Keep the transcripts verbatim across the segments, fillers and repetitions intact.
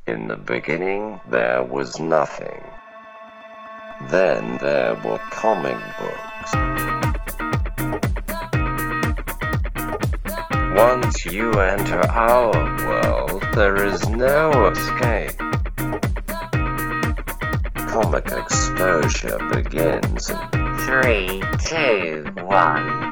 In the beginning, there was nothing. Then there were comic books. Once you enter our world, there is no escape. Comic exposure begins in three, two, one.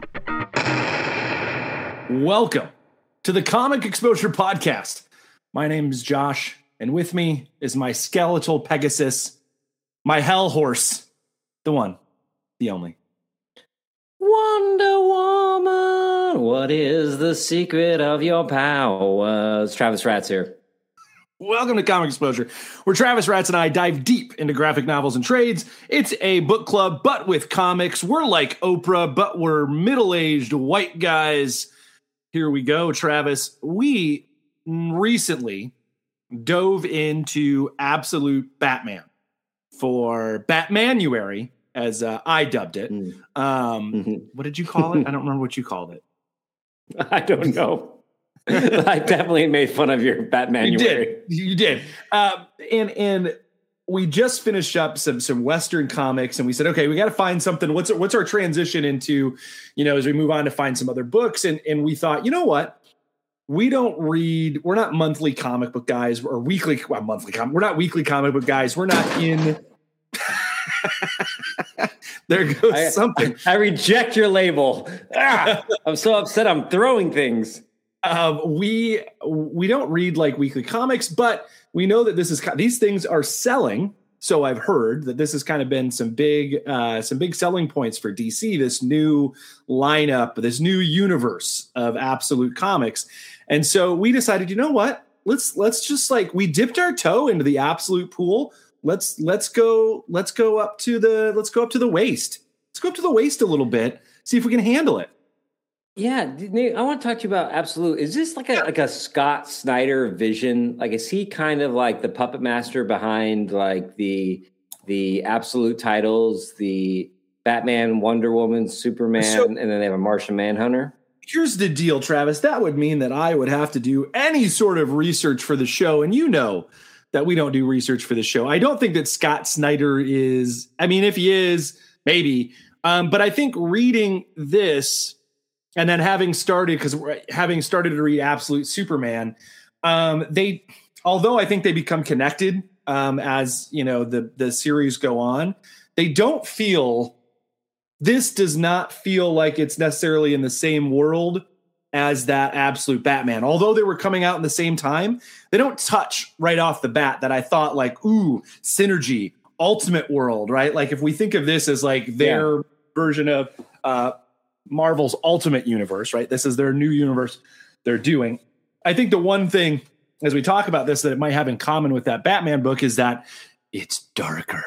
Welcome to the Comic Exposure Podcast. My name is Josh, and with me is my skeletal Pegasus, my hell horse, the one, the only. Wonder Woman, what is the secret of your powers? Travis Ratz here. Welcome to Comic Exposure, where Travis Ratz and I dive deep into graphic novels and trades. It's a book club, but with comics. We're like Oprah, but we're middle-aged white guys. Here we go, Travis. We recently dove into Absolute Batman for Batmanuary, as uh, I dubbed it. Mm. Um, mm-hmm. What did you call it? I don't remember what you called it. I don't know. I definitely made fun of your Batmanuary. You did. You did. Uh, and and we just finished up some some Western comics, and we said, okay, we got to find something. What's what's our transition into, you know, as we move on to find some other books? And and we thought, you know what? We don't read. We're not monthly comic book guys or weekly. Well, monthly comic. We're not weekly comic book guys. We're not in. There goes I, something. I, I reject your label. Ah, I'm so upset. I'm throwing things. Um, we we don't read like weekly comics, but we know that this is these things are selling. So I've heard that this has kind of been some big uh, some big selling points for D C. This new lineup, this new universe of Absolute Comics, and so we decided, you know what? Let's let's just like we dipped our toe into the Absolute pool. Let's let's go let's go up to the let's go up to the waist. Let's go up to the waist a little bit. See if we can handle it. Yeah, I want to talk to you about Absolute. Is this like a like a Scott Snyder vision? Like, is he kind of like the puppet master behind like the the Absolute titles, the Batman, Wonder Woman, Superman, so, and then they have a Martian Manhunter? Here's the deal, Travis. That would mean that I would have to do any sort of research for the show, and you know that we don't do research for the show. I don't think that Scott Snyder is. I mean, if he is, maybe. Um, but I think reading this. And then having started, because having started to read Absolute Superman, um, they, although I think they become connected um, as you know the the series go on, they don't feel. This does not feel like it's necessarily in the same world as that Absolute Batman. Although they were coming out in the same time, they don't touch right off the bat that I thought like, ooh, synergy, Ultimate World, right? Like if we think of this as like their yeah. version of. Uh, Marvel's Ultimate Universe, right? This is their new universe they're doing. I think the one thing, as we talk about this, that it might have in common with that Batman book is that it's darker.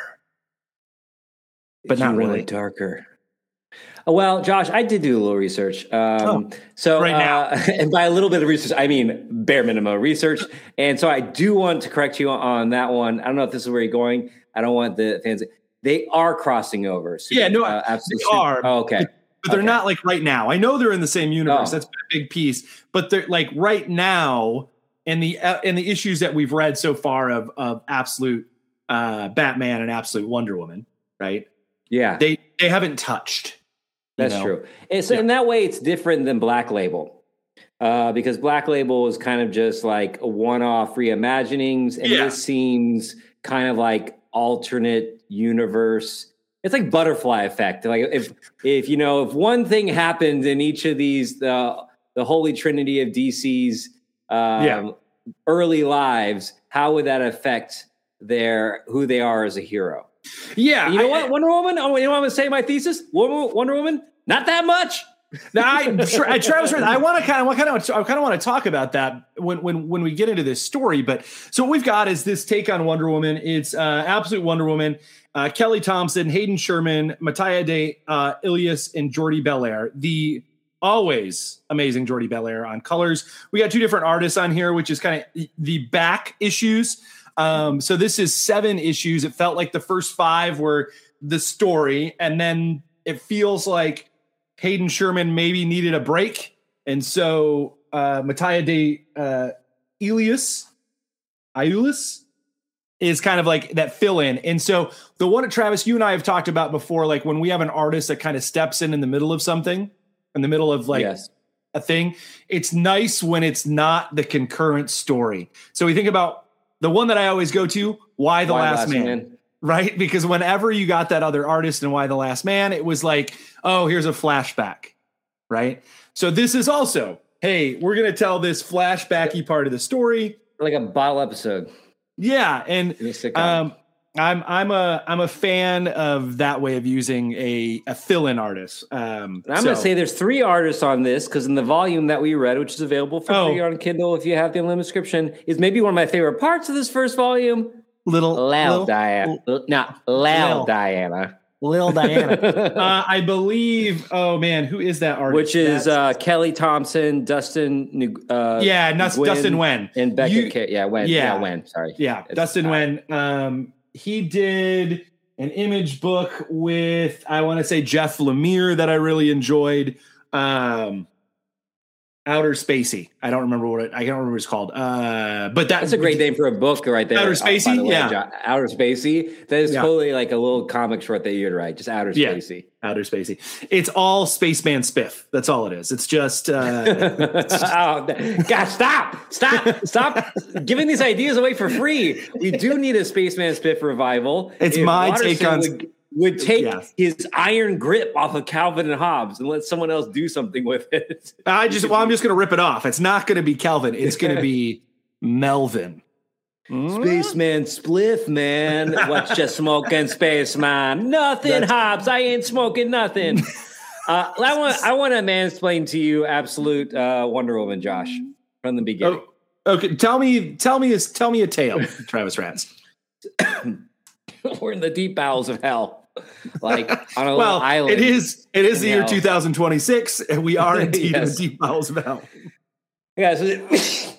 But you not really. Darker. Oh, well, Josh, I did do a little research. Um, oh, so, right now. Uh, and by a little bit of research, I mean bare minimum research. And so I do want to correct you on that one. I don't know if this is where you're going. I don't want the fans. They are crossing over. So, yeah, no, uh, absolutely. They are. Oh, okay. But they're okay. Not like right now. I know they're in the same universe. Oh. That's been a big piece. But they're like right now, and the uh, and the issues that we've read so far of of Absolute uh, Batman and Absolute Wonder Woman, right? Yeah, they they haven't touched. That's know? true. And so yeah. in that way, it's different than Black Label, uh, because Black Label is kind of just like a one-off reimaginings, and yeah. this seems kind of like alternate universe. It's like butterfly effect. Like if, if you know, if one thing happened in each of these, the the holy trinity of D C's um, yeah. early lives, how would that affect their who they are as a hero? Yeah, and you know I, what, Wonder Woman. Oh, you know what I'm gonna say? My thesis: Wonder, Wonder Woman, not that much. Now, I, I, Travis, I want to kind of, kind of, I kind of want to talk about that when, when, when we get into this story. But so what we've got is this take on Wonder Woman. It's uh, Absolute Wonder Woman. Uh, Kelly Thompson, Hayden Sherman, Mattia de uh, Ilias, and Jordi Belair. The always amazing Jordi Belair on colors. We got two different artists on here, which is kind of the back issues. Um, so this is seven issues. It felt like the first five were the story, and then it feels like Hayden Sherman maybe needed a break, and so uh, Mattia de uh, Ilias Iulis is kind of like that fill in. And so the one that Travis, you and I have talked about before, like when we have an artist that kind of steps in in the middle of something, in the middle of like yes. a thing, it's nice when it's not the concurrent story. So we think about the one that I always go to, Why the Why Last, Last Man, Man, right? Because whenever you got that other artist in Why the Last Man, it was like, oh, here's a flashback, right? So this is also, hey, we're going to tell this flashbacky part of the story. Like a bottle episode. Yeah. And um, I'm, I'm a, I'm a fan of that way of using a, a fill-in artist. Um, I'm so. going to say there's three artists on this because in the volume that we read, which is available for oh. free on Kindle if you have the unlimited subscription, is maybe one of my favorite parts of this first volume. Little Loud little, Diana. L- no, Loud Lil. Diana. Lil Diana. uh, I believe, oh man, who is that artist? Which is uh, Kelly Thompson, Dustin. Uh, yeah, Nuts, Nguyen, Dustin Nguyen. And Becca. You, K- yeah, Nguyen. Yeah. yeah, Nguyen. Sorry. Yeah, it's, Dustin uh, Nguyen. Um, he did an image book with, I want to say, Jeff Lemire that I really enjoyed. Um, Outer Spacey. I don't remember what it, I can't remember what it's called. Uh, but that, that's a great name for a book right there. Outer Spacey, the way, yeah. John. Outer Spacey. That is yeah. totally like a little comic short that you'd write. Just Outer yeah. Spacey. Outer Spacey. It's all Spaceman Spiff. That's all it is. It's just. Uh, oh, gosh, stop, stop, stop giving these ideas away for free. We do need a Spaceman Spiff revival. It's if my Watterson take on. Would, would take yes. his iron grip off of Calvin and Hobbes and let someone else do something with it. I just, well, I'm just going to rip it off. It's not going to be Calvin. It's going to be Melvin. Spaceman Spliff, man. What's you smoking, Spaceman? Nothing, That's- Hobbes. I ain't smoking nothing. uh, I want, I want to mansplain to you, absolute uh, Wonder Woman, Josh, from the beginning. Oh, okay, tell me, tell me, tell me a tale, Travis Rats. We're in the deep bowels of hell. Like on a well, little island. It is it is the year hell. two thousand twenty-six, and we are indeed yes. in the deep bowels of hell. Yeah, so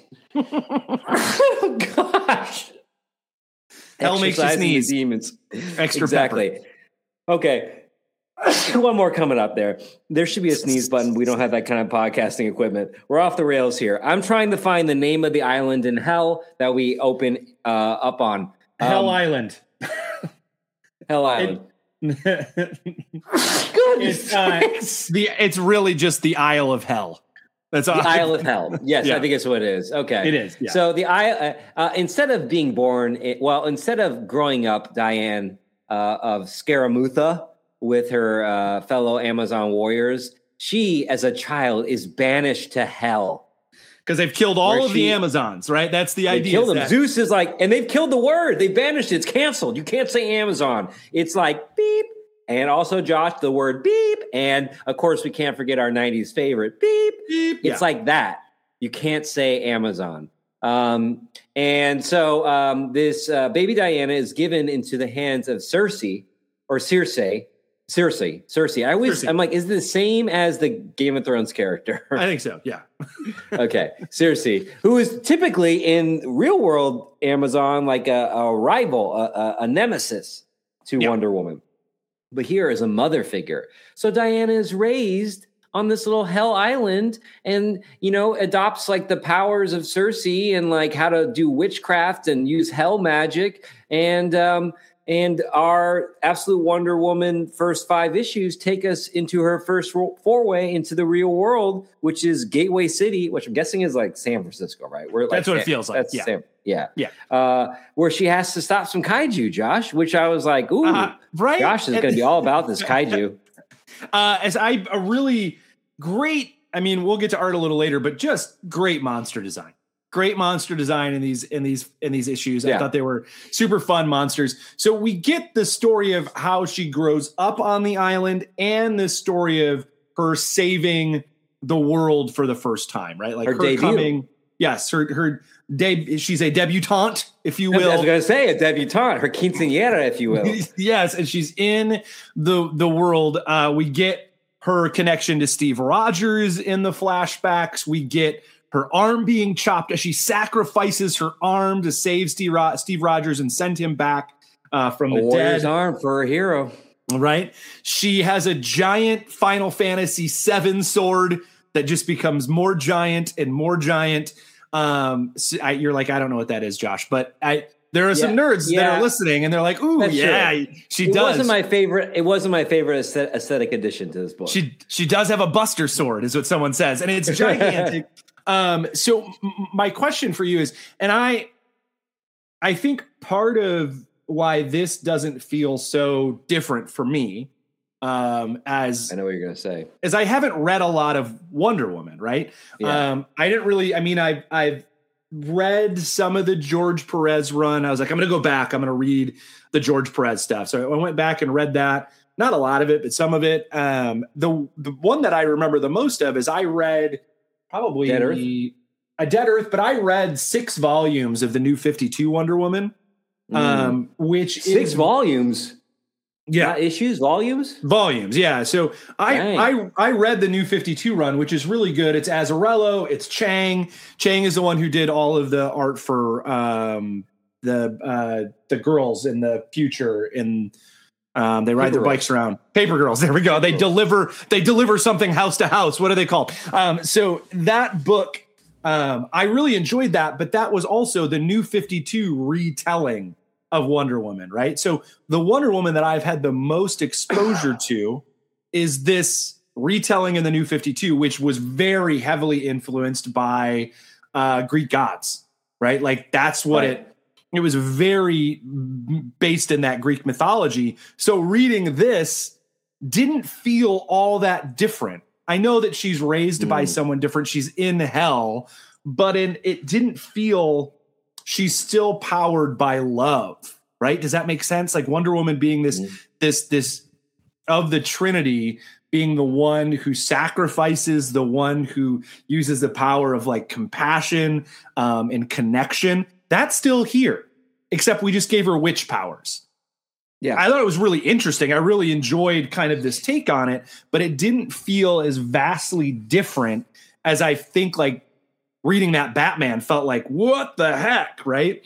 oh gosh. Hell makes you sneeze. The demons. Extra exactly. pepper. Okay. One more coming up there. There should be a sneeze button. We don't have that kind of podcasting equipment. We're off the rails here. I'm trying to find the name of the island in hell that we open uh, up on. Um, Hell Island. Hell Island. It, it's, uh, the, it's really just the Isle of Hell. That's the all. Isle of Hell. Yes, yeah. I think it's what it is. Okay, it is. Yeah. So the Isle, uh, uh, instead of being born, it, well, instead of growing up, Diane uh, of Scaramouche with her uh, fellow Amazon warriors, she, as a child, is banished to hell. Because they've killed all Where of she, the Amazons, right? That's the they idea. Killed them. That- Zeus is like, and they've killed the word. They banished it. It's canceled. You can't say Amazon. It's like beep. And also, Josh, the word beep. And of course, we can't forget our nineties favorite beep. beep. It's yeah. like that. You can't say Amazon. Um, and so um, this uh, baby Diana is given into the hands of Cersei or Circe. Cersei, Cersei. I always, Cersei. I'm like, is it the same as the Game of Thrones character? I think so. Yeah. Okay, Cersei, who is typically in real world Amazon like a, a rival, a, a, a nemesis to yeah. Wonder Woman, but here is a mother figure. So Diana is raised on this little hell island, and you know, adopts like the powers of Cersei and like how to do witchcraft and use hell magic and. um And our absolute Wonder Woman first five issues take us into her first four-way into the real world, which is Gateway City, which I'm guessing is like San Francisco, right? Where, like, that's what San, it feels like. That's yeah. San, yeah. Yeah. Uh, where she has to stop some kaiju, Josh, which I was like, ooh, uh, right? Josh is going to be all about this kaiju. Uh, as I, a really great, I mean, we'll get to art a little later, but just great monster design. Great monster design in these in these in these issues. Yeah. I thought they were super fun monsters. So we get the story of how she grows up on the island and the story of her saving the world for the first time, right? Like her, her coming. Yes, her her de- she's a debutante, if you will. I was going to say a debutante, her quinceañera, if you will. Yes, and she's in the the world. Uh, we get her connection to Steve Rogers in the flashbacks. We get her arm being chopped as she sacrifices her arm to save Steve, Ro- Steve Rogers and send him back uh, from a the warrior's dead. Arm for a hero. Right? She has a giant Final Fantasy seven sword that just becomes more giant and more giant. Um, so I, you're like, I don't know what that is, Josh, but I. There are some yeah, nerds yeah. that are listening, and they're like, "Ooh, That's yeah, true. she it does." Wasn't my favorite. It wasn't my favorite aesthetic addition to this book. She she does have a Buster sword, is what someone says, and it's gigantic. um, so m- my question for you is, and I, I think part of why this doesn't feel so different for me, um, as I know what you're going to say, is I haven't read a lot of Wonder Woman, right? Yeah. Um, I didn't really. I mean, I I've. read some of the George Perez run. I was like, I'm going to go back. I'm going to read the George Perez stuff. So I went back and read that. Not a lot of it, but some of it. Um, the the one that I remember the most of is I read probably Dead Earth? a Dead Earth, but I read six volumes of the New fifty-two Wonder Woman, mm. um, which six is, volumes. Yeah, Not issues, volumes, volumes. Yeah. So I, Dang. I, I read the New fifty-two run, which is really good. It's Azzarello. It's Chang. Chang is the one who did all of the art for um, the uh, the girls in the future. In um, they ride Paper their Girls. bikes around. Paper Girls. There we go. They Girls. deliver. They deliver something house to house. What are they called? Um, so that book, um, I really enjoyed that. But that was also the New fifty-two retelling of Wonder Woman, right? So the Wonder Woman that I've had the most exposure to is this retelling in the New fifty-two, which was very heavily influenced by uh, Greek gods, right? Like that's what Right. it, it was very based in that Greek mythology. So reading this didn't feel all that different. I know that she's raised mm. by someone different. She's in hell, but in, it didn't feel she's still powered by love, right? Does that make sense? Like Wonder Woman being this, mm. this, this of the Trinity, being the one who sacrifices, the one who uses the power of like compassion um, and connection. That's still here, except we just gave her witch powers. Yeah. I thought it was really interesting. I really enjoyed kind of this take on it, but it didn't feel as vastly different as I think like reading that Batman felt like, what the heck, right?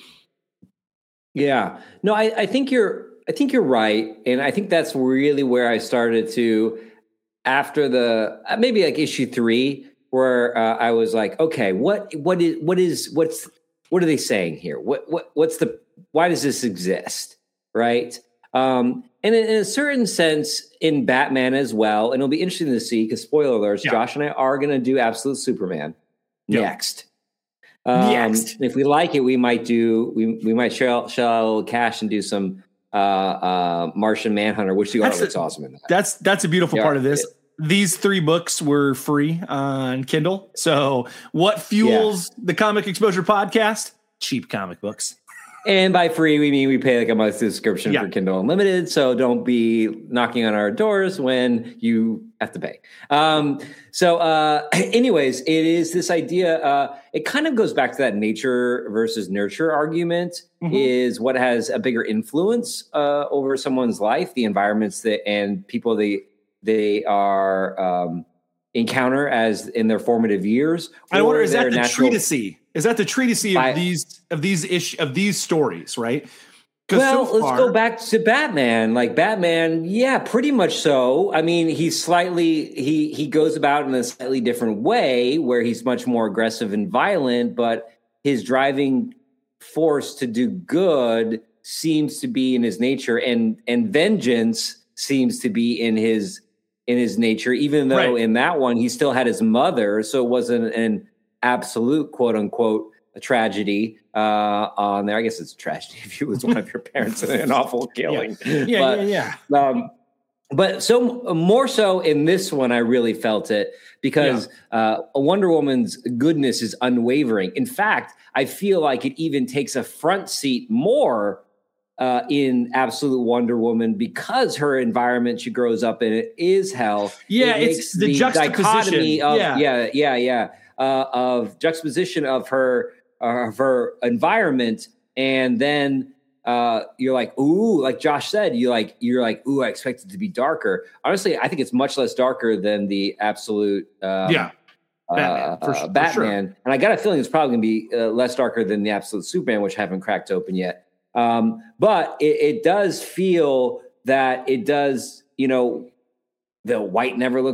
Yeah. No, I, I think you're I think you're right. And I think that's really where I started to, after the maybe like issue three, where uh, I was like, okay, what what is what is what's what are they saying here? What what what's the why does this exist? Right. Um, and in, in a certain sense, in Batman as well, and it'll be interesting to see because spoiler alerts, yeah. Josh and I are gonna do Absolute Superman. Yep. Next. Um, Next. If we like it, we might do, we, we might shell, shell cash and do some uh, uh, Martian Manhunter, which the art looks awesome in that. That's, that's a beautiful yeah. part of this. It, These three books were free on Kindle. So what fuels yeah. the Comic Exposure podcast? Cheap comic books. And by free, we mean we pay like a monthly subscription yeah. for Kindle Unlimited. So don't be knocking on our doors when you have to pay. Um, so uh, anyways, it is this idea. Uh, it kind of goes back to that nature versus nurture argument mm-hmm. is what has a bigger influence uh, over someone's life, the environments that and people they, they are um, encounter as in their formative years. I wonder, is that the natural- treatise? Is that the treatise of By, these of these ish of these stories, right? Well, so far, let's go back to Batman. Like Batman, yeah, pretty much so. I mean, he's slightly he he goes about in a slightly different way, where he's much more aggressive and violent, but his driving force to do good seems to be in his nature, and and vengeance seems to be in his in his nature. Even though right. in that one he still had his mother, so it wasn't an absolute quote unquote a tragedy uh, on there. I guess it's a tragedy if you lose one of your parents in an awful killing. Yeah, yeah, but, yeah. yeah. Um, but so more so in this one, I really felt it because yeah. uh, a Wonder Woman's goodness is unwavering. In fact, I feel like it even takes a front seat more uh, in Absolute Wonder Woman because her environment she grows up in it is hell. Yeah, it it's the, the juxtaposition. Of, yeah, yeah, yeah, yeah. Uh, of juxtaposition of her uh, of her environment, and then uh, you're like, ooh, like Josh said, you like you're like, ooh, I expect it to be darker. Honestly, I think it's much less darker than the Absolute, um, yeah, Batman, uh, for, uh, for Batman. Sure. And I got a feeling it's probably gonna be uh, less darker than the Absolute Superman, which I haven't cracked open yet. Um, but it, it does feel that it does, you know, the white never looks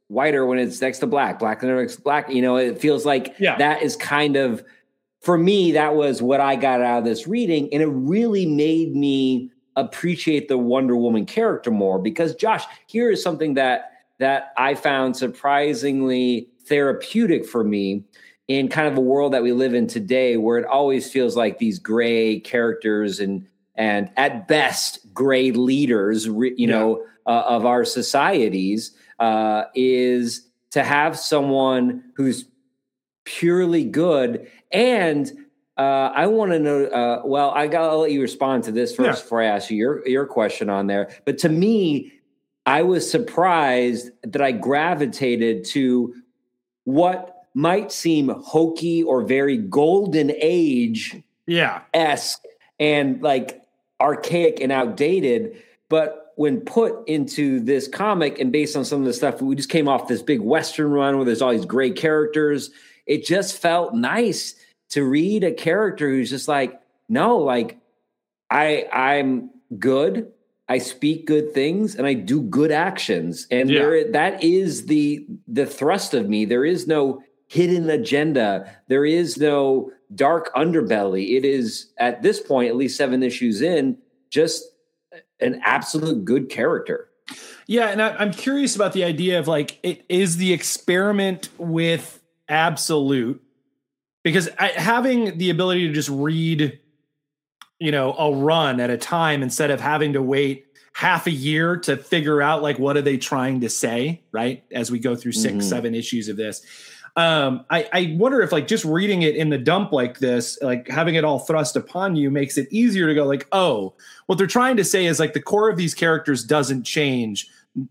whiter when it's next to black, black next to black. You know, it feels like yeah. that is kind of, for me, that was what I got out of this reading. And it really made me appreciate the Wonder Woman character more, because Josh, here is something that that I found surprisingly therapeutic for me in kind of a world that we live in today, where it always feels like these gray characters and and at best gray leaders, you yeah. know, uh, of our societies, uh, is to have someone who's purely good. And uh, I want to know, uh, well, I got to let you respond to this first yeah. before I ask you your, your question on there. But to me, I was surprised that I gravitated to what might seem hokey or very golden age yeah. esque and like archaic and outdated. But when put into this comic and based on some of the stuff, we just came off this big Western run where there's all these great characters. It just felt nice to read a character who's just like, no, like I, I'm good. I speak good things and I do good actions. And yeah. there, that is the, the thrust of me. There is no hidden agenda. There is no dark underbelly. It is, at this point, at least seven issues in, just an absolute good character. Yeah. And I, I'm curious about the idea of like, it is the experiment with absolute, because I, having the ability to just read, you know, a run at a time instead of having to wait half a year to figure out like, what are they trying to say? Right. As we go through six, mm-hmm. seven issues of this. Um, I, I wonder if like just reading it in the dump like this, like having it all thrust upon you makes it easier to go like, oh, what they're trying to say is like the core of these characters doesn't change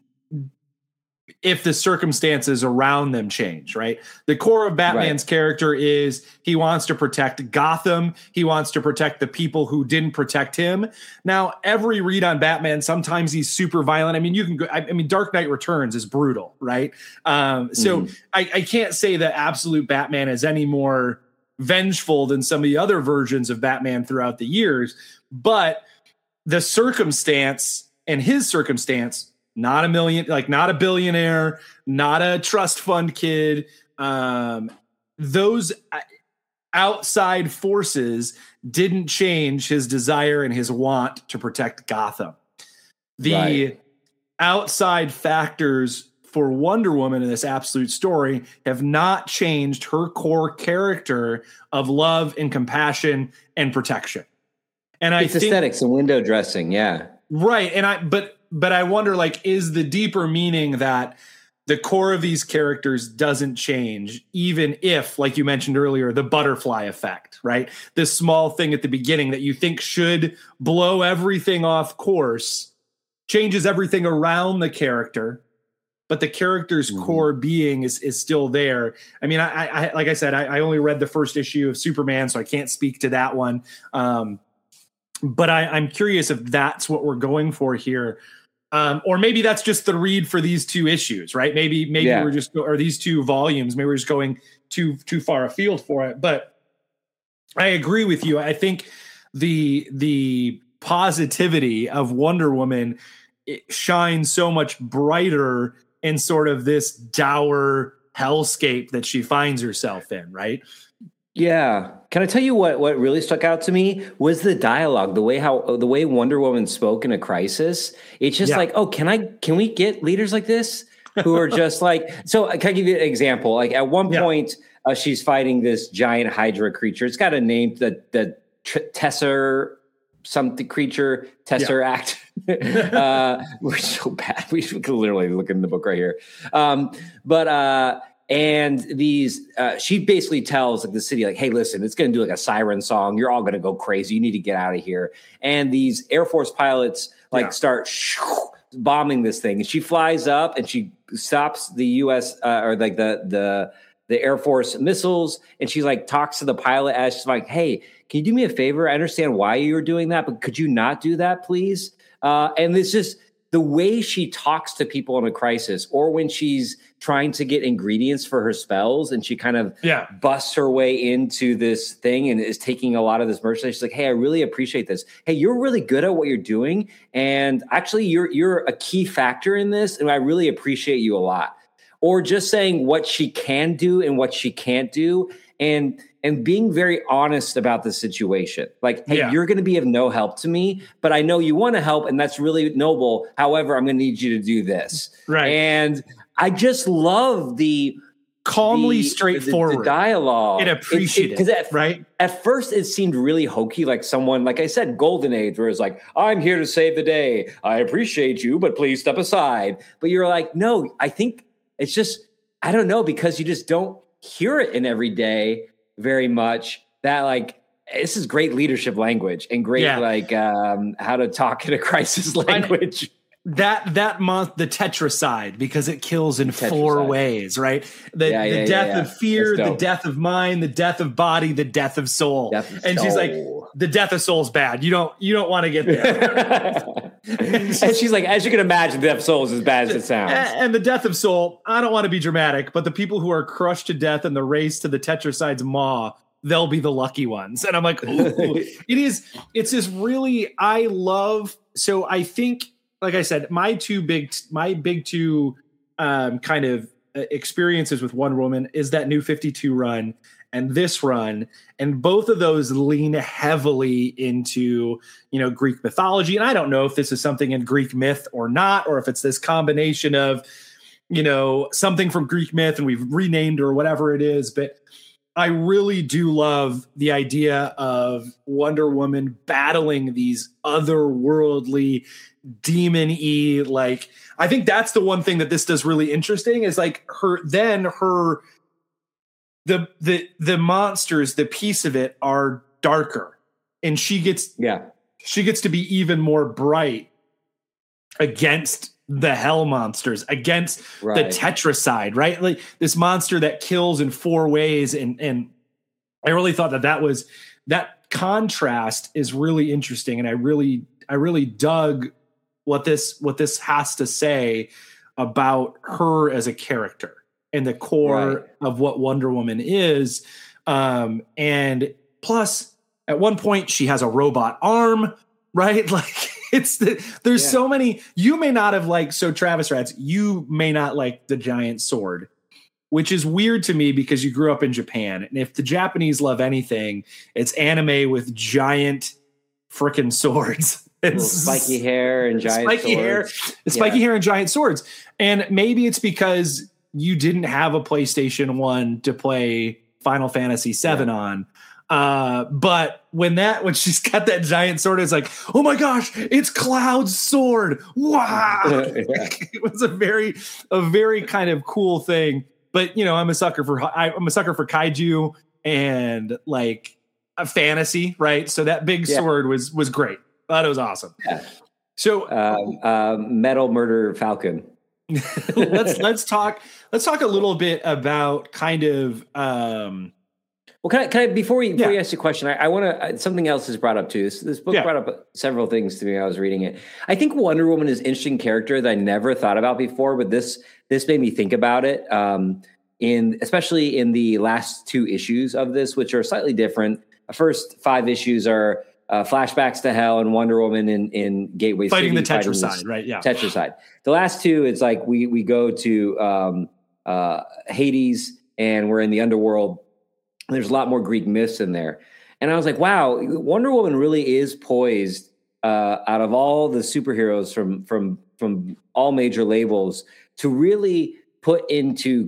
if the circumstances around them change, right? The core of Batman's right. character is he wants to protect Gotham. He wants to protect the people who didn't protect him. Now, every read on Batman, sometimes he's super violent. I mean, you can go, I, I mean, Dark Knight Returns is brutal, right? Um, so mm. I, I can't say that absolute Batman is any more vengeful than some of the other versions of Batman throughout the years, but the circumstance and his circumstance, not a million, like not a billionaire, not a trust fund kid. Um, those outside forces didn't change his desire and his want to protect Gotham. The right. outside factors for Wonder Woman in this absolute story have not changed her core character of love and compassion and protection. And it's I think aesthetics and window dressing. Yeah. Right. And I, but, But I wonder, like, is the deeper meaning that the core of these characters doesn't change, even if, like you mentioned earlier, the butterfly effect, right? This small thing at the beginning that you think should blow everything off course changes everything around the character, but the character's mm-hmm. core being is is still there. I mean, I, I like I said, I, I only read the first issue of Superman, so I can't speak to that one. Um, but I, I'm curious if that's what we're going for here. Um, or maybe that's just the read for these two issues, right? Maybe, maybe yeah. we're just, or these two volumes, maybe we're just going too, too far afield for it. But I agree with you. I think the, the positivity of Wonder Woman it shines so much brighter in sort of this dour hellscape that she finds herself in, right? Yeah. Can I tell you what, what really stuck out to me was the dialogue, the way how the way Wonder Woman spoke in a crisis. It's just yeah. like, oh, can I can we get leaders like this who are just like, so can I give you an example? Like at one yeah. point, uh, she's fighting this giant Hydra creature. It's got a name, the the Tesser something creature, Tesseract. Yeah. uh, we're so bad. We could literally look in the book right here. Um, but uh And these, uh, she basically tells like the city, like, hey, listen, it's going to do like a siren song. You're all going to go crazy. You need to get out of here. And these Air Force pilots like yeah. start shoo, bombing this thing. And she flies up and she stops the U S uh, or like the, the, the Air Force missiles. And she like talks to the pilot as she's like, hey, can you do me a favor? I understand why you're doing that, but could you not do that, please? Uh, and it's just the way she talks to people in a crisis, or when she's trying to get ingredients for her spells and she kind of yeah. busts her way into this thing and is taking a lot of this merchandise. She's like, hey, I really appreciate this. Hey, you're really good at what you're doing. And actually you're, you're a key factor in this. And I really appreciate you a lot. or just saying what she can do and what she can't do, and and being very honest about the situation. Like, hey, yeah. you're going to be of no help to me, but I know you want to help, and that's really noble. However, I'm going to need you to do this. Right. And I just love the calmly the, straightforward the, the dialogue. And appreciative, it, it, right? At first, it seemed really hokey, like someone, like I said, Golden Age, where it's like, I'm here to save the day. I appreciate you, but please step aside. But you're like, no, I think it's just, I don't know, because you just don't hear it in every day very much, that like, this is great leadership language and great, yeah. like um, how to talk in a crisis language. That that month, the tetracide, because it kills in four ways, right? The, yeah, the yeah, death yeah, yeah. of fear, the death of mind, the death of body, the death of soul. Death of and soul. She's like, the death of soul's bad. You don't you don't want to get there. And she's like, as you can imagine, the death of soul is as bad as it sounds. And the death of soul, I don't want to be dramatic, but the people who are crushed to death in the race to the tetracide's maw, they'll be the lucky ones. And I'm like, ooh. it is, it's this really, I love, so I think, like I said, my two big, my big two um, kind of experiences with Wonder Woman is that New fifty-two run and this run, and both of those lean heavily into, you know, Greek mythology. And I don't know if this is something in Greek myth or not, or if it's this combination of, you know, something from Greek myth and we've renamed or whatever it is. But I really do love the idea of Wonder Woman battling these otherworldly, demon-y, like, I think that's the one thing that this does really interesting is like her, then her, the, the, the monsters, the piece of it are darker, and she gets, yeah, she gets to be even more bright against the hell monsters, against right. the tetracide, right? Like this monster that kills in four ways. And, and I really thought that that was, that contrast is really interesting. And I really, I really dug what this, what this has to say about her as a character and the core right. of what Wonder Woman is. Um, and plus at one point she has a robot arm, right? Like, It's the, there's yeah. so many, you may not have liked, so Travis Rats, you may not like the giant sword, which is weird to me because you grew up in Japan. And if the Japanese love anything, it's anime with giant frickin' swords. It's spiky hair and giant spiky swords. hair, spiky yeah. hair and giant swords. And maybe it's because you didn't have a PlayStation one to play Final Fantasy seven yeah. on. Uh, but when that, when she's got that giant sword, it's like, oh my gosh, it's Cloud's sword. Wow. Yeah. It was a very, a very kind of cool thing, but you know, I'm a sucker for, I, I'm a sucker for kaiju and like a fantasy, right? So that big yeah. sword was, was great. Thought it was awesome. Yeah. So, um, uh, Metal Murder Falcon. let's, let's talk, let's talk a little bit about kind of, um, Well, can I, can I before we before yeah. you ask you a question, I, I want to something else is brought up too. This this book yeah. brought up several things to me. I was reading it. I think Wonder Woman is an interesting character that I never thought about before, but this this made me think about it. Um, in especially in the last two issues of this, which are slightly different. The first five issues are uh, flashbacks to hell and Wonder Woman in in Gateway fighting City, the Tetracide, right? Yeah, Tetracide. The last two, it's like we we go to um, uh, Hades and we're in the underworld. There's a lot more Greek myths in there. And I was like, wow, Wonder Woman really is poised uh, out of all the superheroes from, from, from all major labels to really put into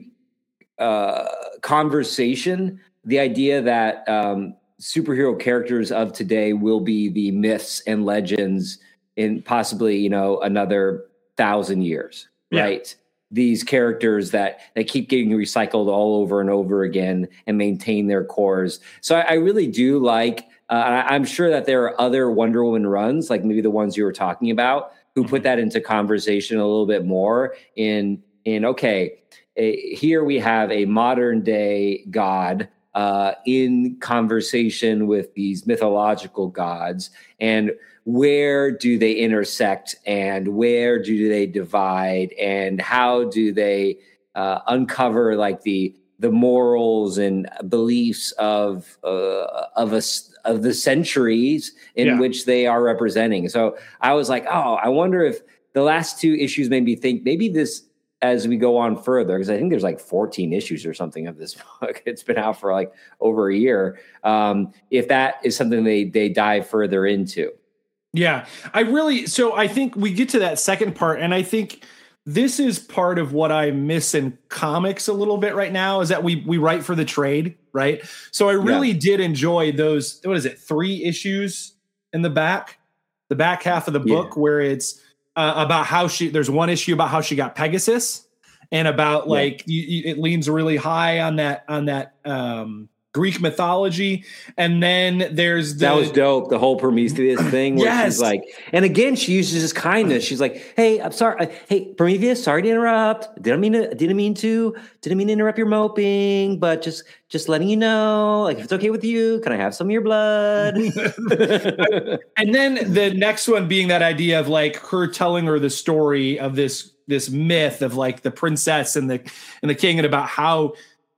uh, conversation the idea that um, superhero characters of today will be the myths and legends in possibly, you know, another thousand years, yeah. right? These characters that, that keep getting recycled all over and over again and maintain their cores. So I, I really do like, uh, I, I'm sure that there are other Wonder Woman runs, like maybe the ones you were talking about, who mm-hmm. put that into conversation a little bit more in, in okay, a, here we have a modern day god uh, in conversation with these mythological gods, and where do they intersect and where do they divide and how do they uh, uncover like the the morals and beliefs of uh, of us of the centuries in yeah. which they are representing. So I was like, oh, I wonder if the last two issues made me think maybe this as we go on further, because I think there's like fourteen issues or something of this book. It's been out for like over a year. Um, if that is something they they dive further into. Yeah, I really, so I think we get to that second part, and I think this is part of what I miss in comics a little bit right now, is that we we write for the trade, right? So I really yeah. did enjoy those, what is it, three issues in the back, the back half of the book yeah. where it's uh, about how she, there's one issue about how she got Pegasus, and about like, yeah. you, you, it leans really high on that, on that, um, Greek mythology. And then there's the, that was dope. The whole Prometheus thing where yes. she's like, and again, she uses his kindness. She's like, hey, I'm sorry. Hey, Prometheus, sorry to interrupt. Didn't mean to, didn't mean to, didn't mean to interrupt your moping, but just, just letting you know, like, if it's okay with you, can I have some of your blood? And then the next one being that idea of like her telling her the story of this, this myth of like the princess and the, and the king, and about how,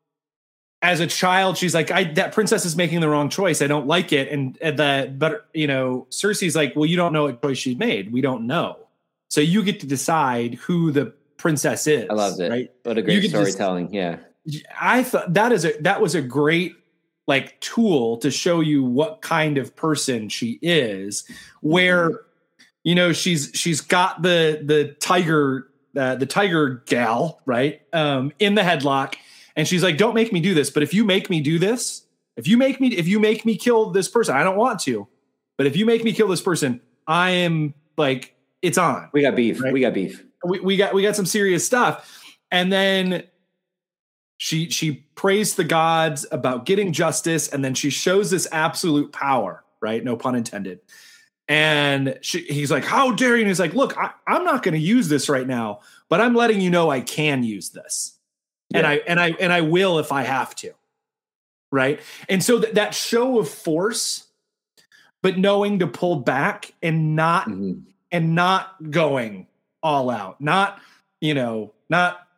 as a child, she's like, I, that princess is making the wrong choice. I don't like it. And, and the, but you know, Cersei's like, well, you don't know what choice she made. We don't know. So you get to decide who the princess is. I loved it. Right? What a great storytelling. Yeah. I thought that is a, that was a great like tool to show you what kind of person she is, where, mm-hmm. you know, she's, she's got the, the tiger, uh, the tiger gal, right. Um, in the headlock. And she's like, don't make me do this. But if you make me do this, if you make me, if you make me kill this person, I don't want to, but if you make me kill this person, I am like, it's on. We got beef. Right? We got beef. We, we got, we got some serious stuff. And then she, she prays the gods about getting justice. And then she shows this absolute power, right? No pun intended. And she, he's like, how dare you? And he's like, look, I, I'm not going to use this right now, but I'm letting you know I can use this. Yeah. And I and I and I will if I have to, right? And so that that show of force, but knowing to pull back and not mm-hmm. and not going all out, not you know, not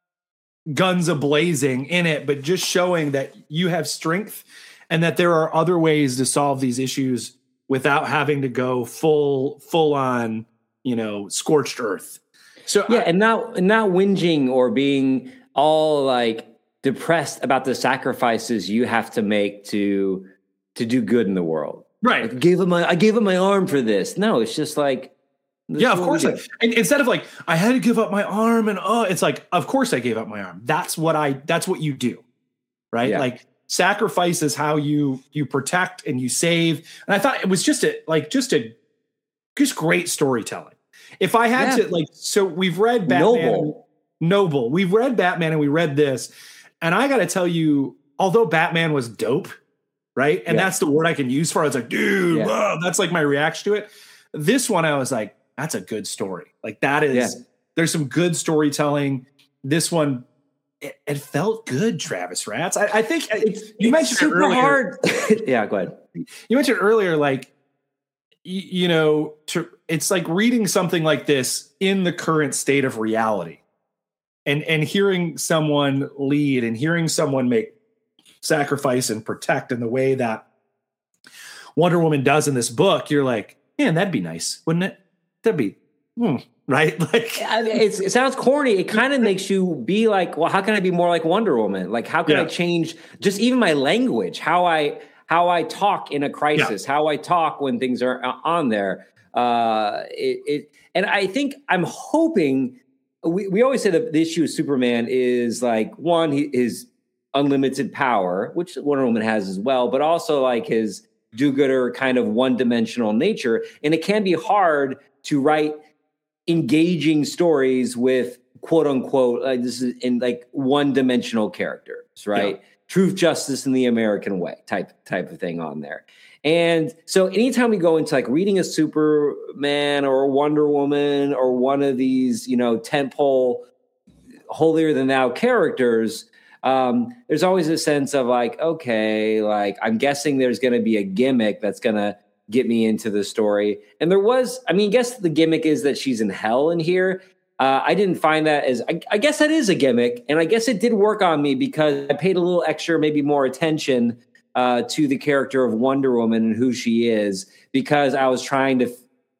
guns a-blazing in it, but just showing that you have strength and that there are other ways to solve these issues without having to go full full on, you know, scorched earth. So yeah, I, and not and not whinging or being all like depressed about the sacrifices you have to make to to do good in the world. Right. Like, I gave him my I gave him my arm for this. No, it's just like, yeah, of course. I, and instead of like, I had to give up my arm and oh, it's like, of course I gave up my arm. That's what I that's what you do. Right. Yeah. Like sacrifice is how you you protect and you save. And I thought it was just a like just a just great storytelling. If I had yeah. to like, so we've read Batman. Noble. Noble. We've read Batman and we read this. And I got to tell you, although Batman was dope, right? And yeah. that's the word I can use for it. I was like, dude, yeah. whoa, that's like my reaction to it. This one, I was like, that's a good story. Like that is, yeah. there's some good storytelling. This one, it, it felt good, Travis Ratz. I, I think it's, you it's mentioned super it earlier. hard. Yeah, go ahead. You mentioned earlier, like, you, you know, to, it's like reading something like this in the current state of reality. And and hearing someone lead and hearing someone make sacrifice and protect in the way that Wonder Woman does in this book, you're like, man, that'd be nice, wouldn't it? That'd be, hmm, right? Like, I mean, it's, it sounds corny. It kind of makes you be like, well, how can I be more like Wonder Woman? Like, how can yeah. I change just even my language, how I how I talk in a crisis, yeah. how I talk when things are on there. Uh, it, it and I think I'm hoping. We, we always say that the issue of Superman is like one, he, his unlimited power, which Wonder Woman has as well, but also like his do-gooder kind of one-dimensional nature. And it can be hard to write engaging stories with quote unquote, like this is in like one-dimensional characters, right? Yeah. Truth, justice, and the American way type type of thing on there. And so anytime we go into like reading a Superman or a Wonder Woman or one of these, you know, tentpole holier than thou characters, um, there's always a sense of like, okay, like I'm guessing there's going to be a gimmick that's going to get me into the story. And there was, I mean, I guess the gimmick is that she's in hell in here. Uh, I didn't find that as, I, I guess that is a gimmick. And I guess it did work on me because I paid a little extra, maybe more attention uh, to the character of Wonder Woman and who she is, because I was trying to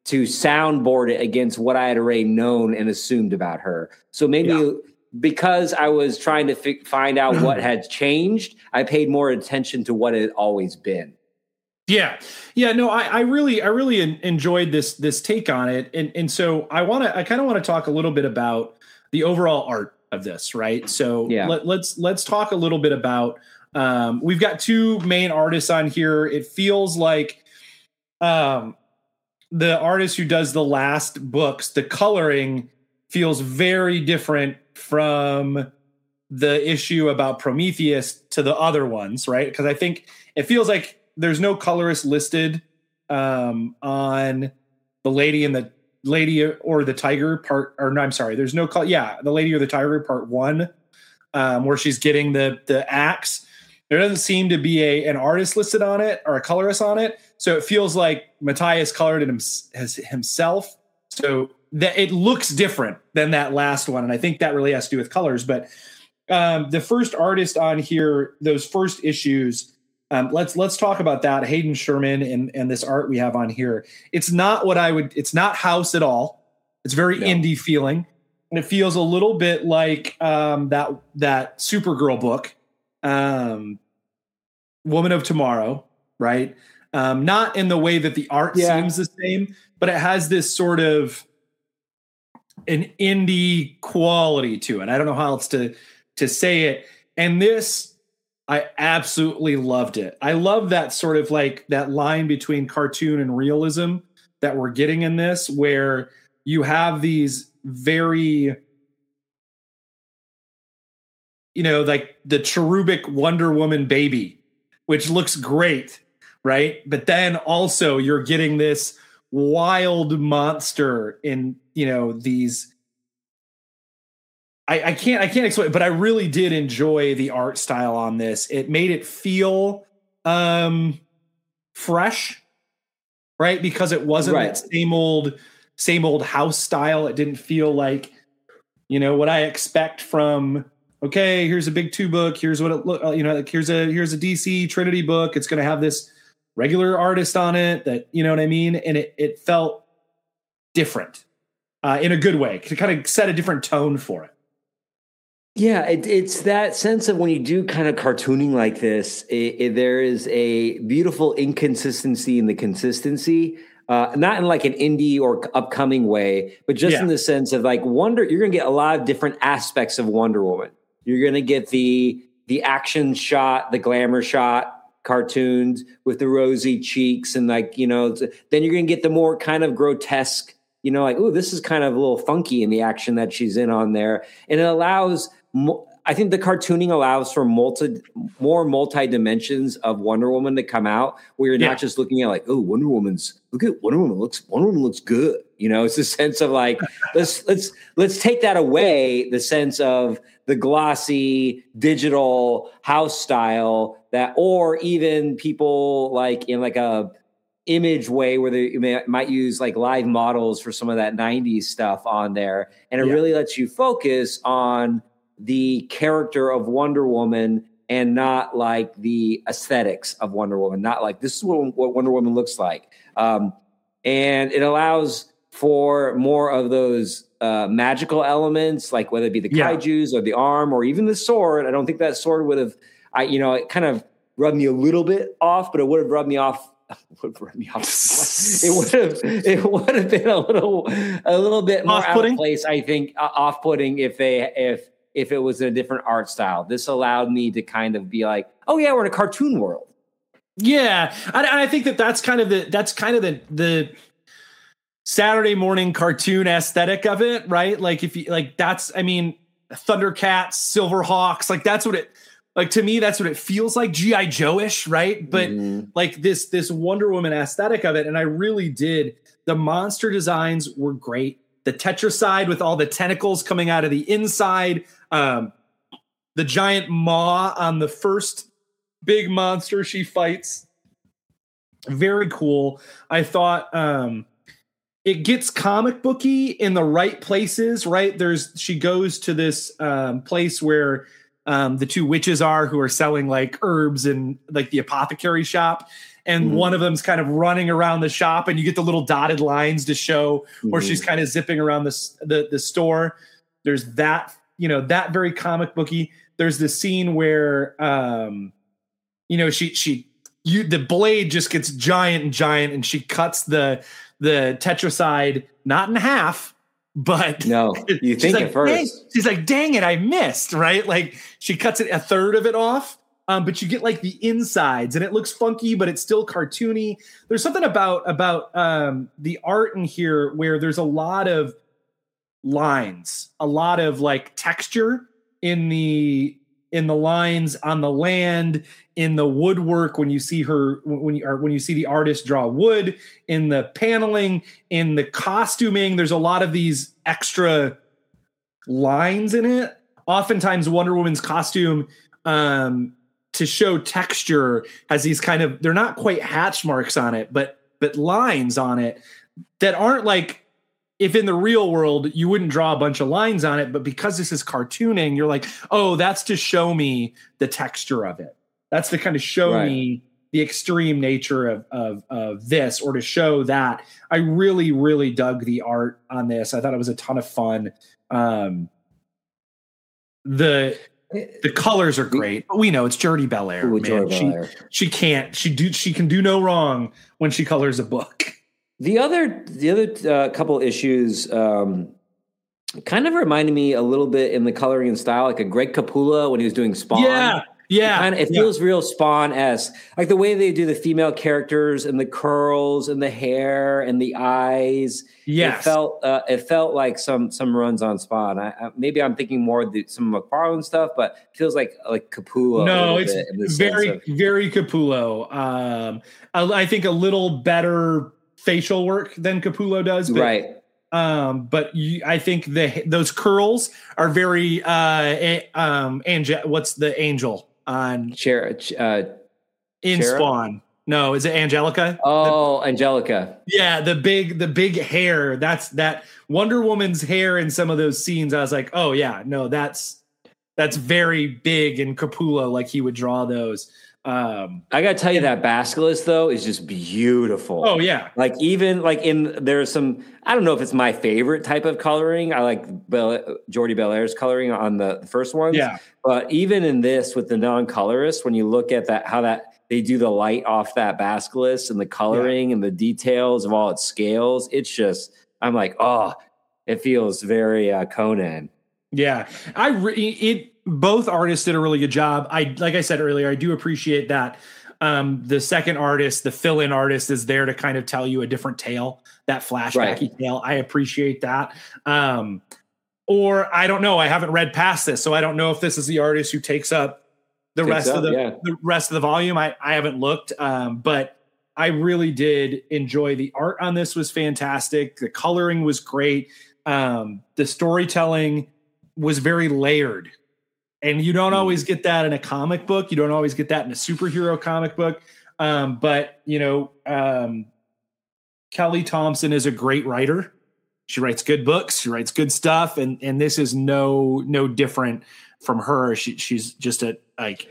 to soundboard it against what I had already known and assumed about her. So maybe yeah. because I was trying to fi- find out what had changed, I paid more attention to what it had always been. Yeah. Yeah. No, I, I really, I really en- enjoyed this, this take on it. And, and so I want to, I kind of want to talk a little bit about the overall art of this. Right. So yeah. let, let's, let's talk a little bit about, um, we've got two main artists on here. It feels like, um, the artist who does the last books, the coloring feels very different from the issue about Prometheus to the other ones. Right. Cause I think it feels like, there's no colorist listed um, on the Lady and the Lady or the Tiger part, or no, I'm sorry. There's no color. Yeah. The Lady or the Tiger part one, um, where she's getting the, the axe. There doesn't seem to be a, an artist listed on it or a colorist on it. So it feels like Matthias colored it himself. So that it looks different than that last one. And I think that really has to do with colors, but um, the first artist on here, those first issues, Um, let's let's talk about that. Hayden Sherman and, and this art we have on here. It's not what I would. It's not house at all. It's very no. indie feeling, and it feels a little bit like um, that that Supergirl book, um, Woman of Tomorrow, right? Um, not in the way that the art yeah. seems the same, but it has this sort of an indie quality to it. I don't know how else to to say it. And this. I absolutely loved it. I love that sort of like that line between cartoon and realism that we're getting in this, where you have these very, you know, like the cherubic Wonder Woman baby, which looks great, right? But then also you're getting this wild monster in, you know, these I, I can't I can't explain, but I really did enjoy the art style on this. It made it feel um, fresh, right? Because it wasn't right. that same old same old house style. It didn't feel like, you know, what I expect from. Okay, here's a big two book. Here's what it look. You know, like here's a here's a D C Trinity book. It's going to have this regular artist on it. That you know what I mean. And it it felt different uh, in a good way. To kind of set a different tone for it. Yeah, it, it's that sense of when you do kind of cartooning like this, it, it, there is a beautiful inconsistency in the consistency, uh, not in like an indie or upcoming way, but just yeah. in the sense of like Wonder, you're going to get a lot of different aspects of Wonder Woman. You're going to get the the action shot, the glamour shot cartoons with the rosy cheeks and like, you know, then you're going to get the more kind of grotesque, you know, like, oh, this is kind of a little funky in the action that she's in on there. And it allows, I think the cartooning allows for multi, more multi-dimensions of Wonder Woman to come out where you're yeah. not just looking at like, oh, Wonder Woman's, look at Wonder Woman looks, Wonder Woman looks good. You know, it's a sense of like, let's, let's, let's take that away. The sense of the glossy digital house style that, or even people like in like a, image way where they may, might use like live models for some of that nineties stuff on there. And it yeah. really lets you focus on the character of Wonder Woman and not like the aesthetics of Wonder Woman, not like this is what, what Wonder Woman looks like. Um, and it allows for more of those uh, magical elements, like whether it be the yeah. kaijus or the arm or even the sword. I don't think that sword would have, I, you know, it kind of rubbed me a little bit off, but it would have rubbed me off would have me off. It would have it would have been a little a little bit more out of place, I think, uh, off-putting if they if if it was a different art style. This allowed me to kind of be like, oh yeah, we're in a cartoon world. Yeah, and I think that that's kind of the that's kind of the the Saturday morning cartoon aesthetic of it, right? Like if you like that's I mean Thundercats, Silverhawks, like that's what it. Like, to me, that's what it feels like, G I. Joe-ish, right? But mm-hmm. like this, this Wonder Woman aesthetic of it. And I really did. The monster designs were great. The Tetracide with all the tentacles coming out of the inside. Um, the giant maw on the first big monster she fights. Very cool. I thought um, it gets comic booky in the right places, right? There's she goes to this um, place where Um, the two witches are who are selling like herbs and like the apothecary shop. and Mhm. one of them's kind of running around the shop, and you get the little dotted lines to show where Mhm. she's kind of zipping around the, s- the the store. There's that, you know, that very comic booky. There's the scene where, um, you know, she she you the blade just gets giant and giant, and she cuts the the tetracide not in half, but No, you she's think like, at first. "Dang," she's like, dang it, I missed, right? Like she cuts it a third of it off. Um, but you get like the insides, and it looks funky, but it's still cartoony. There's something about about um, the art in here where there's a lot of lines, a lot of like texture in the in the lines on the land, in the woodwork when you see her when you or when you see the artist draw wood, in the paneling, in the costuming. There's a lot of these extra lines in it. Oftentimes Wonder Woman's costume, um to show texture, has these kind of, they're not quite hatch marks on it, but but lines on it that aren't like, if in the real world you wouldn't draw a bunch of lines on it, but because this is cartooning, you're like, oh, that's to show me the texture of it. That's to kind of show Right. me the extreme nature of, of of this, or to show that. I really, really dug the art on this. I thought it was a ton of fun. Um, the the colors are great, but we know it's Jordie Bellaire. Ooh, Man. Jordie She Bellaire. she can't she do she can do no wrong when she colors a book. The other, the other uh, couple issues um, kind of reminded me a little bit in the coloring and style, like a Greg Capullo when he was doing Spawn. Yeah, yeah. It, kinda, it yeah. feels real Spawn-esque, like the way they do the female characters and the curls and the hair and the eyes. Yes. It felt uh, it felt like some some runs on Spawn. I, I, maybe I'm thinking more of the, some McFarlane stuff, but it feels like like Capullo. No, a it's bit in the very sense of, very Capullo. Um, I, I think a little better facial work than Capullo does, but, right. Um, but you, I think the those curls are very uh, a, um, Ange- what's the angel on Cher, uh, in Chera? Spawn? No, is it Angelica? Oh, Angelica. Yeah, the big the big hair. That's that Wonder Woman's hair in some of those scenes. I was like, oh yeah, no, that's that's very big in Capullo, like he would draw those. Um, I gotta tell you that Basilisk though is just beautiful. oh yeah, Like even like in there's some, I don't know if it's my favorite type of coloring. I like Bell, Jordie Bellaire's coloring on the, the first ones. Yeah. But even in this with the non-colorist, when you look at that, how that they do the light off that Basilisk and the coloring yeah. and the details of all its scales, it's just, I'm like, oh, it feels very uh, Conan. Yeah, I re- it. Both artists did a really good job. I like I said earlier, I do appreciate that. Um, the second artist, the fill-in artist, is there to kind of tell you a different tale, that flashbacky right. tale. I appreciate that. Um, or I don't know. I haven't read past this, so I don't know if this is the artist who takes up the takes rest up, of the, yeah. the rest of the volume. I, I haven't looked, um, but I really did enjoy the art on this. Was fantastic. The coloring was great. Um, the storytelling was very layered. And you don't always get that in a comic book. You don't always get that in a superhero comic book. Um, but, you know, um, Kelly Thompson is a great writer. She writes good books. She writes good stuff. And and this is no no different from her. She, she's just a, like...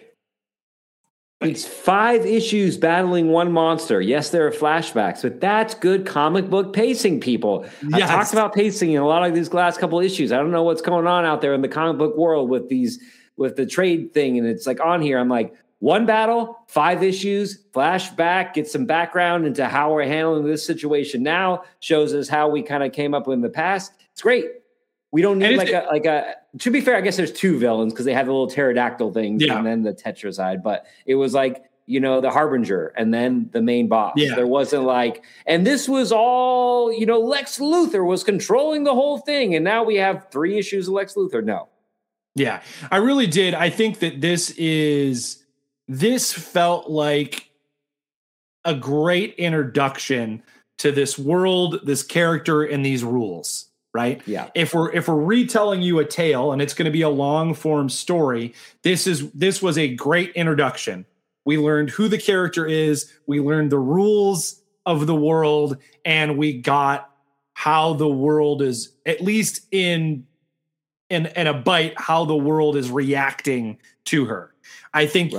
It's five issues battling one monster. Yes, there are flashbacks, but that's good comic book pacing, people. Yes. I've talked about pacing in a lot of these last couple issues. I don't know what's going on out there in the comic book world with these, with the trade thing. And it's like on here, I'm like, one battle, five issues, flashback, get some background into how we're handling this situation now, shows us how we kind of came up in the past. It's great. We don't need like a, like a, to be fair, I guess there's two villains because they have the little pterodactyl things yeah. and then the tetracide, but it was like, you know, the Harbinger and then the main boss. Yeah. There wasn't like, and this was all, you know, Lex Luthor was controlling the whole thing. And now we have three issues of Lex Luthor. No. Yeah, I really did. I think that this is, this felt like a great introduction to this world, this character, and these rules. Right. Yeah. If we're if we're retelling you a tale and it's going to be a long form story, this is this was a great introduction. We learned who the character is. We learned the rules of the world, and we got how the world is, at least in in in a bite, how the world is reacting to her. I think right.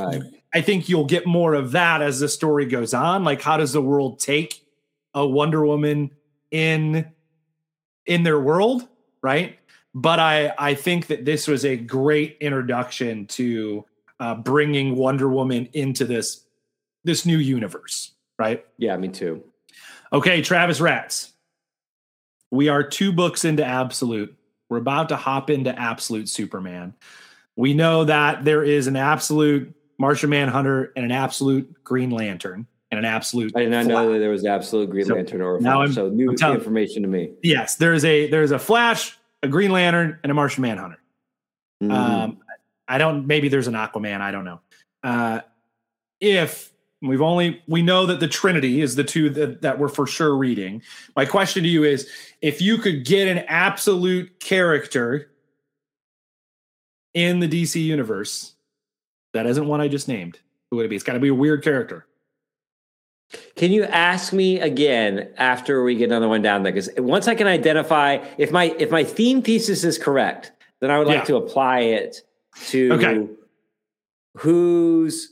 I think you'll get more of that as the story goes on. Like, how does the world take a Wonder Woman in in their world, right? But I I think that this was a great introduction to uh, bringing Wonder Woman into this this new universe, right? Yeah, me too. Okay, Travis Ratz. We are two books into Absolute. We're about to hop into Absolute Superman. We know that there is an Absolute Martian Manhunter and an Absolute Green Lantern and an Absolute. I did not Flash. know that there was an Absolute Green So Lantern or a now Flash. I'm- So new I'm telling- information to me. Yes, there's a there's a Flash, a Green Lantern, and a Martian Manhunter. Mhm. Um, I don't. Maybe there's an Aquaman. I don't know. Uh, if we've only we know that the Trinity is the two that, that we're for sure reading. My question to you is: if you could get an absolute character in the D C universe that isn't one I just named, who would it be? It's got to be a weird character. Can you ask me again after we get another one down there? Because once I can identify if my if my theme thesis is correct, then I would like Yeah. to apply it to Okay. who's.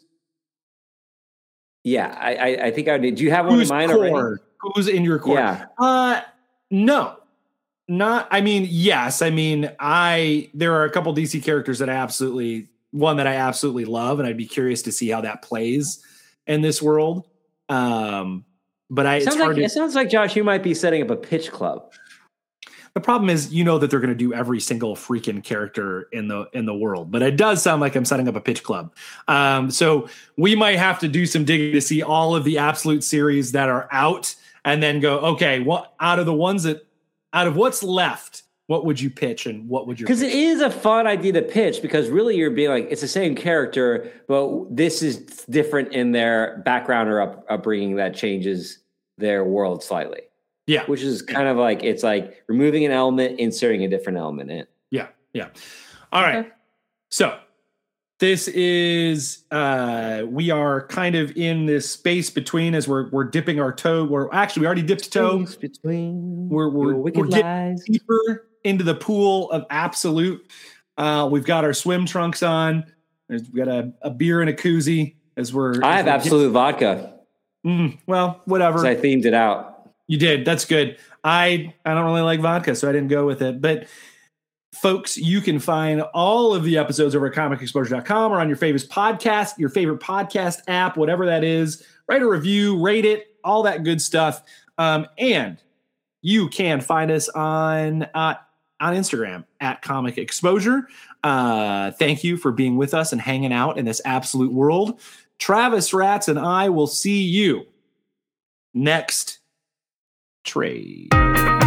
Yeah, I, I I think I would. Do you have one Who's in mind core? already? Who's in your core? Yeah. Uh, no, not. I mean, yes. I mean, I there are a couple D C characters that I absolutely one that I absolutely love, and I'd be curious to see how that plays in this world. Um, but I, It it's sounds, hard like, to, it sounds like, Josh, you might be setting up a pitch club. the problem is, you know, that they're going to do every single freaking character in the in the world, but it does sound like I'm setting up a pitch club. Um, so we might have to do some digging to see all of the Absolute series that are out, and then go, okay, what out of the ones that out of what's left, what would you pitch and what would you? Because it is a fun idea to pitch, because really you're being like, it's the same character, but this is different in their background or up, upbringing that changes their world slightly. Yeah. Which is kind of like, it's like removing an element, inserting a different element in. Yeah. Yeah. All right. Okay. So this is uh we are kind of in this space between as we're we're dipping our toe. We're actually we already dipped toe. Space between We're we're, your wicked we're getting lies. deeper into the pool of Absolute. Uh, we've got our swim trunks on. There's, we've got a, a beer and a koozie as we're. I as have we're Absolute vodka, getting- Mm, well, whatever. because I themed it out. You did. That's good. I I don't really like vodka, so I didn't go with it. But folks, you can find all of the episodes over at comic exposure dot com or on your favorite podcast, your favorite podcast app, whatever that is. Write a review, rate it, all that good stuff. Um, and you can find us on uh, on Instagram at Comic Exposure. Uh, thank you for being with us and hanging out in this absolute world. Travis Ratz and I will see you next trade.